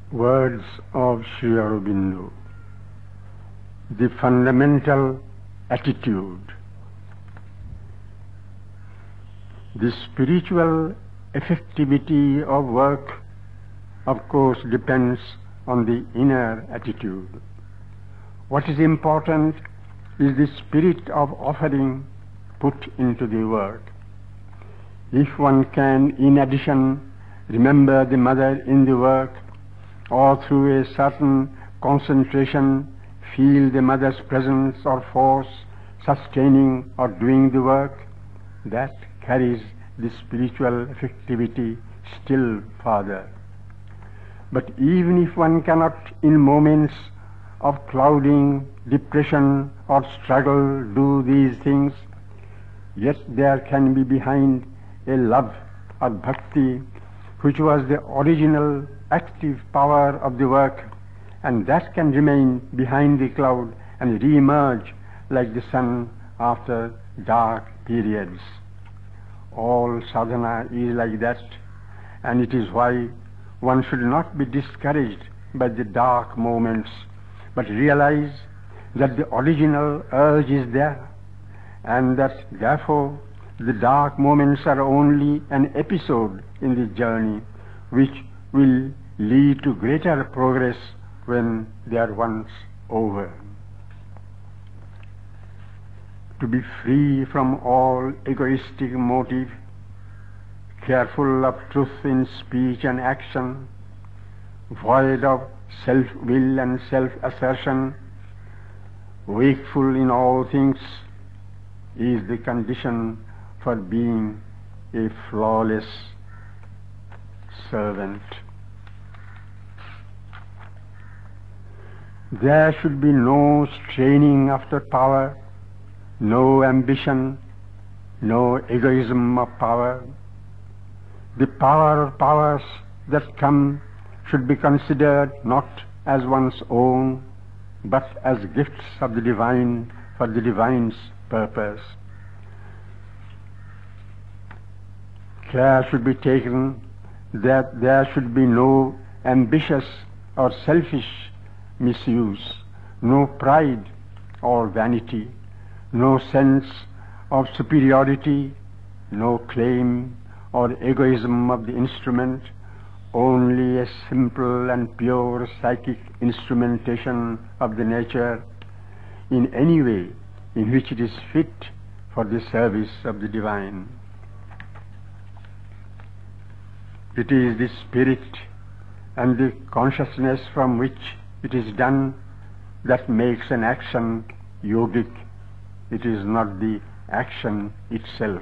Words of Sri Aurobindo. The fundamental attitude. The spiritual effectivity of work, of course, depends on the inner attitude. What is important is the spirit of offering put into the work. If one can, in addition, remember the mother in the work, or through a certain concentration feel the mother's presence or force sustaining or doing the work, that carries the spiritual effectivity still farther. But even if one cannot in moments of clouding, depression or struggle do these things, yet there can be behind a love or bhakti which was the original active power of the work, and that can remain behind the cloud and re-emerge like the sun after dark periods. All sadhana is like that, and it is why one should not be discouraged by the dark moments, but realize that the original urge is there, and that therefore the dark moments are only an episode in the journey which will lead to greater progress when they are once over. To be free from all egoistic motive, careful of truth in speech and action, void of self-will and self-assertion, wakeful in all things, is the condition for being a flawless servant. There should be no straining after power, no ambition, no egoism of power. The power or powers that come should be considered not as one's own, but as gifts of the divine for the divine's purpose. Care should be taken that there should be no ambitious or selfish misuse, no pride or vanity, no sense of superiority, no claim or egoism of the instrument, only a simple and pure psychic instrumentation of the nature in any way in which it is fit for the service of the divine. It is the spirit and the consciousness from which it is done that makes an action yogic. It is not the action itself.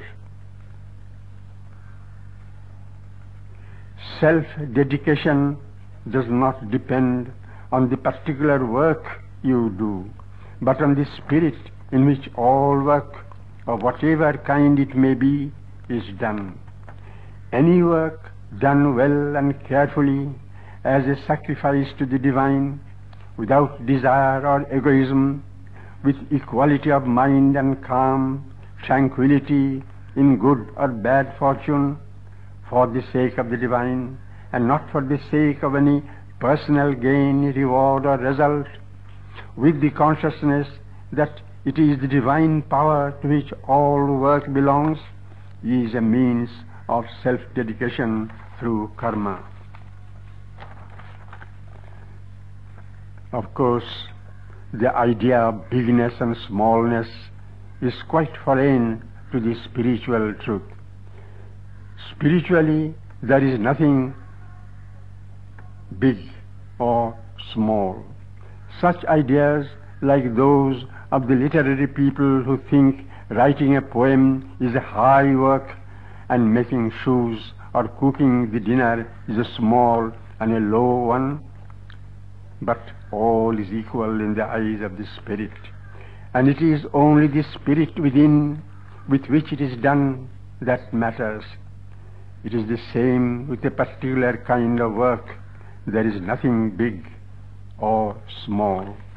Self-dedication does not depend on the particular work you do, but on the spirit in which all work, of whatever kind it may be, is done. Any work done well and carefully as a sacrifice to the divine, without desire or egoism, with equality of mind and calm, tranquility in good or bad fortune, for the sake of the divine, and not for the sake of any personal gain, reward or result, with the consciousness that it is the divine power to which all work belongs, is a means of self-dedication through karma. Of course, the idea of bigness and smallness is quite foreign to the spiritual truth. Spiritually, there is nothing big or small. Such ideas, like those of the literary people who think writing a poem is a high work and making shoes or cooking the dinner is a small and a low one, but all is equal in the eyes of the spirit, and it is only the spirit within with which it is done that matters. It is the same with a particular kind of work. There is nothing big or small.